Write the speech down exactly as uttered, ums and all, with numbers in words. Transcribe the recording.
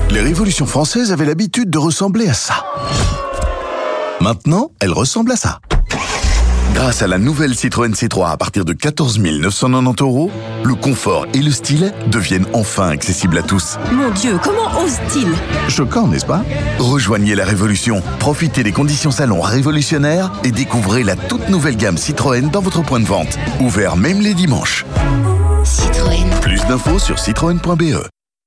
Les révolutions françaises avaient l'habitude de ressembler à ça. Maintenant, elles ressemblent à ça. Grâce à la nouvelle Citroën C trois à partir de quatorze mille neuf cent quatre-vingt-dix euros, le confort et le style deviennent enfin accessibles à tous. Mon Dieu, comment ose-t-il? Choquant, n'est-ce pas? Rejoignez la révolution, profitez des conditions salon révolutionnaires et découvrez la toute nouvelle gamme Citroën dans votre point de vente. Ouvert même les dimanches. Citroën. Plus d'infos sur citroën point b e.